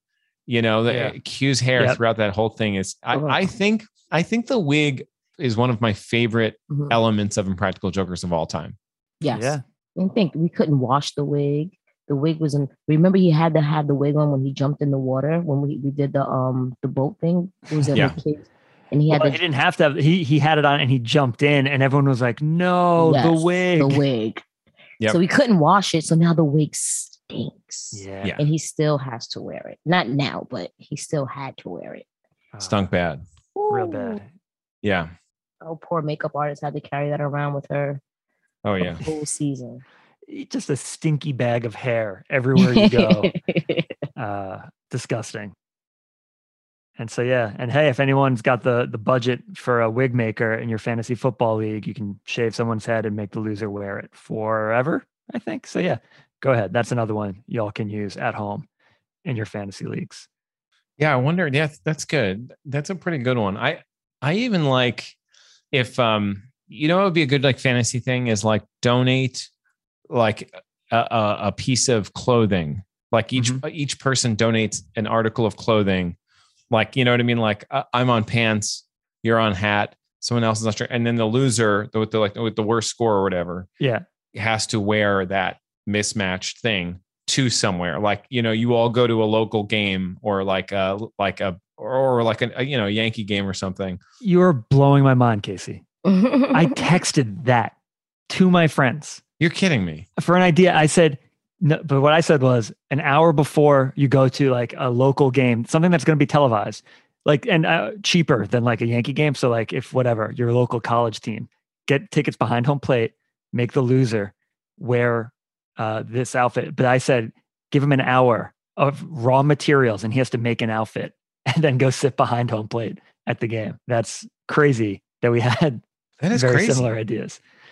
Q's hair throughout that whole thing is, I think the wig is one of my favorite elements of Impractical Jokers of all time. Yes. Yeah. I think we couldn't wash the wig. The wig was in. Remember, he had to have the wig on when he jumped in the water when we did the boat thing. It was at the kids, and he had. He didn't have to have. He had it on, and he jumped in, and everyone was like, "No, the wig, the wig." Yep. So we couldn't wash it, so now the wig stinks. Yeah, and he still has to wear it. Not now, but he still had to wear it. Stunk bad, real bad. Yeah. Oh, poor makeup artist had to carry that around with her. Oh yeah, the whole season. Just a stinky bag of hair everywhere you go. Disgusting. And so, yeah. And hey, if anyone's got the budget for a wig maker in your fantasy football league, you can shave someone's head and make the loser wear it forever, I think. So yeah, go ahead. That's another one y'all can use at home in your fantasy leagues. Yeah. I wonder. Yeah, that's good. That's a pretty good one. I even like if, it would be a good like fantasy thing is like donate like a piece of clothing, like each person donates an article of clothing, like, you know what I mean? Like I'm on pants, you're on hat, someone else is on shirt. And then the loser with the worst score or whatever, has to wear that mismatched thing to somewhere. Like, you all go to a local game or like a Yankee game or something. You're blowing my mind, Casey. I texted that to my friends. You're kidding me. For an idea, I said, no, but what I said was an hour before you go to like a local game, something that's going to be televised, like, and cheaper than like a Yankee game. So like if whatever, your local college team, get tickets behind home plate, make the loser wear this outfit. But I said, give him an hour of raw materials and he has to make an outfit and then go sit behind home plate at the game. That's crazy that we had that is very crazy. Similar ideas.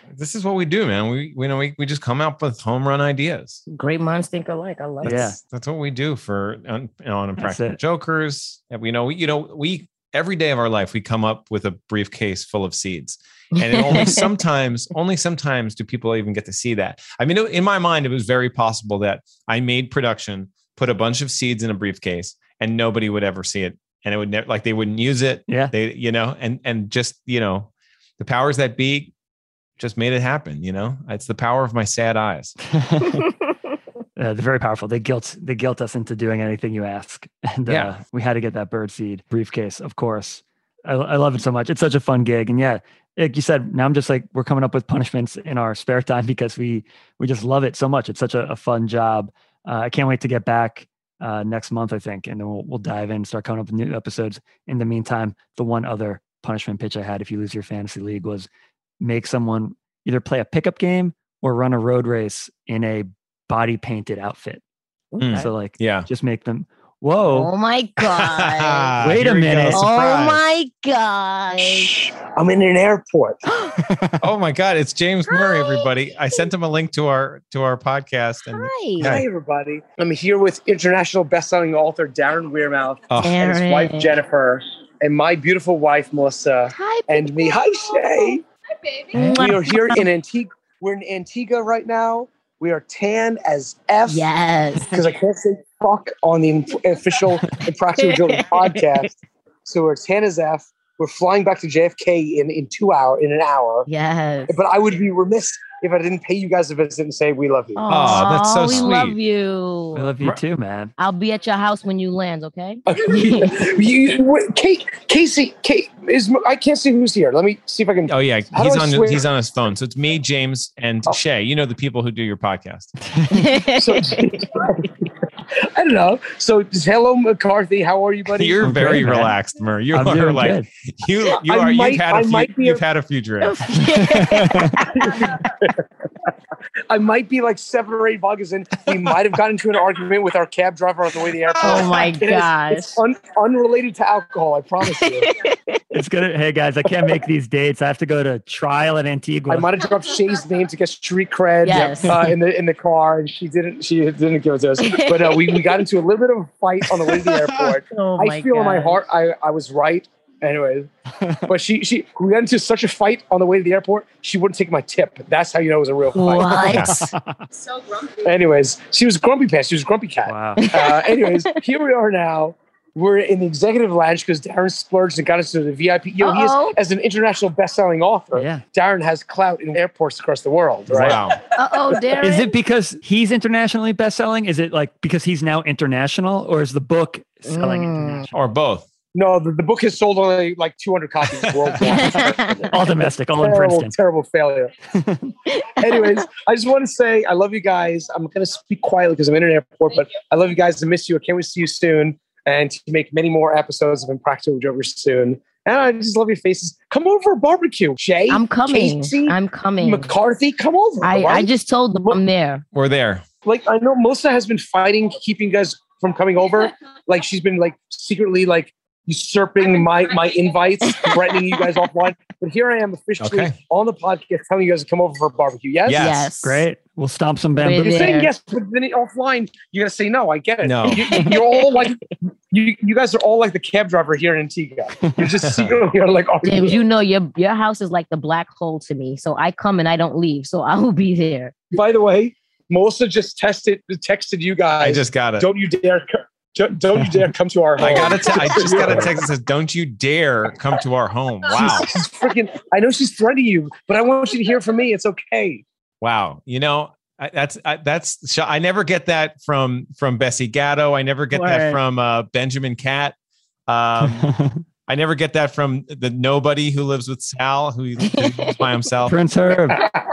This is what we do, man. We just come up with home run ideas. Great minds think alike. I love it. That's what we do for on Impractical Jokers. And we every day of our life we come up with a briefcase full of seeds. And only sometimes do people even get to see that. I mean, in my mind, it was very possible that I made production, put a bunch of seeds in a briefcase, and nobody would ever see it. And it would never, like, they wouldn't use it. Yeah. They, and just, the powers that be just made it happen. It's the power of my sad eyes. They're very powerful. They guilt us into doing anything you ask. And we had to get that birdseed briefcase, of course. I love it so much. It's such a fun gig. And yeah, like you said, now I'm just like, we're coming up with punishments in our spare time because we just love it so much. It's such a fun job. I can't wait to get back next month, I think. And then we'll dive in and start coming up with new episodes. In the meantime, the one other punishment pitch I had, if you lose your fantasy league, was make someone either play a pickup game or run a road race in a body painted outfit. So just make them, whoa. Oh my God. Wait a minute. Oh my God. I'm in an airport. Oh my God. It's James Murray, everybody. I sent him a link to our podcast. And Hi, everybody. I'm here with international best-selling author Darren Weirmouth and his wife Jennifer and my beautiful wife Melissa. Hi, and me. Hi, Shay. Hi, baby. We are here in Antigua. We're in Antigua right now. We are tan as F. Yes. Because I can't say fuck on the official Impractical Jokers podcast. So we're tan as F. We're flying back to JFK in an hour. Yes. But I would be remiss if I didn't pay you guys a visit and say we love you. Oh, that's so sweet. We love you. We love you too, man. I'll be at your house when you land, okay? Casey, I can't see who's here. Let me see if I can. Oh yeah, he's on his phone. So it's me, James, and Shay. The people who do your podcast. I don't know. So hello, McCarthy. How are you, buddy? You're very relaxed, Murr. You are like good. You've had a few drinks. I might be like 7 or 8 vodkas in. We might have gotten into an argument with our cab driver on the way to the airport. Oh my gosh. It's unrelated to alcohol, I promise you. It's good. Hey guys, I can't make these dates. I have to go to trial in Antigua. I might have dropped Shay's name to get street cred in the car, and she didn't give it to us. But we got into a little bit of a fight on the way to the airport. I feel in my heart I was right. Anyway, but we got into such a fight on the way to the airport, she wouldn't take my tip. That's how you know it was a real fight. What? So grumpy. Anyways, she was grumpy pants. She was grumpy cat. Wow. Anyways, here we are now. We're in the executive lounge because Darren splurged and got us to the VIP. He is, as an international best-selling author, Darren has clout in airports across the world, right? Wow. Darren. Is it because he's internationally best-selling? Is it like because he's now international, or is the book selling international? Or both? No, the book has sold only like 200 copies worldwide. All domestic, all in Princeton. Terrible failure. Anyways, I just want to say I love you guys. I'm going to speak quietly because I'm in an airport, but I love you guys. I miss you. I can't wait to see you soon and to make many more episodes of Impractical Jokers soon. And I just love your faces. Come over for a barbecue. Jay, I'm coming. Casey, I'm coming. McCarthy, come over. I just told them I'm there. We're there. Like, I know Melissa has been fighting, keeping you guys from coming over. Like, she's been like secretly like usurping my invites, threatening you guys offline. But here I am officially on the podcast telling you guys to come over for a barbecue. Yes? Yes. Great. We'll stomp some bamboo. You're saying yes, but then offline, you're going to say no. I get it. No. You're all like, you guys are all like the cab driver here in Antigua. You're just secretly like, James, your house is like the black hole to me. So I come and I don't leave. So I will be there. By the way, Melissa just texted you guys. I just got it. Don't you dare come to our home. I just got a text that says, "Don't you dare come to our home." Wow. She's freaking. I know she's threatening you, but I want you to hear from me. It's okay. Wow. That's I never get that from Bessie Gatto. I never get that from Benjamin Catt. I never get that from the nobody who lives with Sal, who lives by himself. Prince Herb.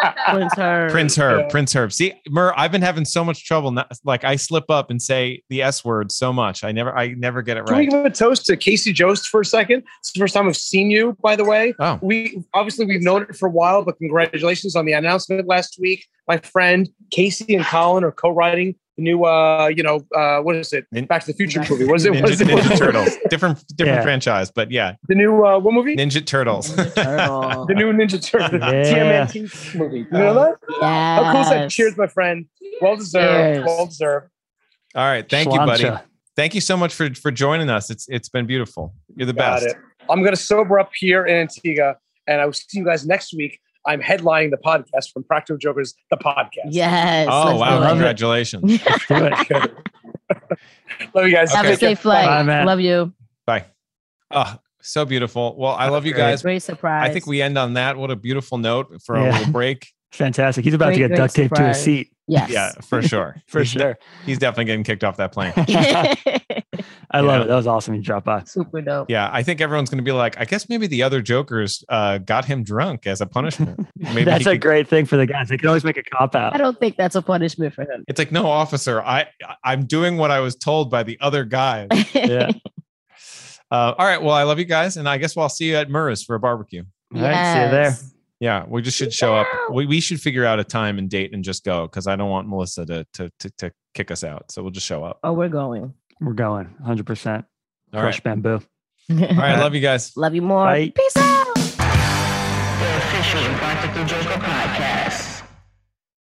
Prince Herb. See, Murr, I've been having so much trouble. Like I slip up and say the S word so much. I never get it right. Can we give a toast to Casey Jost for a second? It's the first time I've seen you, by the way. Oh. We've known it for a while, but congratulations on the announcement last week. My friend Casey and Colin are co-writing what is it? Back to the Future movie. What is it? Ninja Turtles. Different franchise, but yeah. The new what movie? Ninja Turtles. The new Ninja Turtles. TMNT movie. You know that? Yeah. How cool is that? Cheers, my friend. Well deserved. Cheers. Well deserved. All right. Thank you, buddy. Thank you so much for joining us. It's been beautiful. You're the best. I'm going to sober up here in Antigua, and I will see you guys next week. I'm headlining the podcast from Practical Jokers, the podcast. Yes. Oh, wow. Congratulations. Love you guys. Have a safe flight. Bye, man. Love you. Bye. Oh, so beautiful. Well, I love you guys. Great surprise. I think we end on that. What a beautiful note for a little break. Fantastic. He's about to get duct taped to a seat. Yes. Yeah, for sure. Sure. He's definitely getting kicked off that plane. I love it. That was awesome. You dropped by. Super dope. Yeah, I think everyone's going to be like, I guess maybe the other Jokers got him drunk as a punishment. Maybe that's a great thing for the guys. They can always make a cop out. I don't think that's a punishment for him. It's like, no, officer, I'm doing what I was told by the other guys. Yeah. All right. Well, I love you guys, and I guess I'll see you at Murrah's for a barbecue. All right. See you there. Yeah, we just should show up. We should figure out a time and date and just go, because I don't want Melissa to kick us out. So we'll just show up. Oh, we're going. We're going 100%. Crush bamboo. All right, love you guys. Love you more. Bye. Peace out. The official Practical Joker podcast.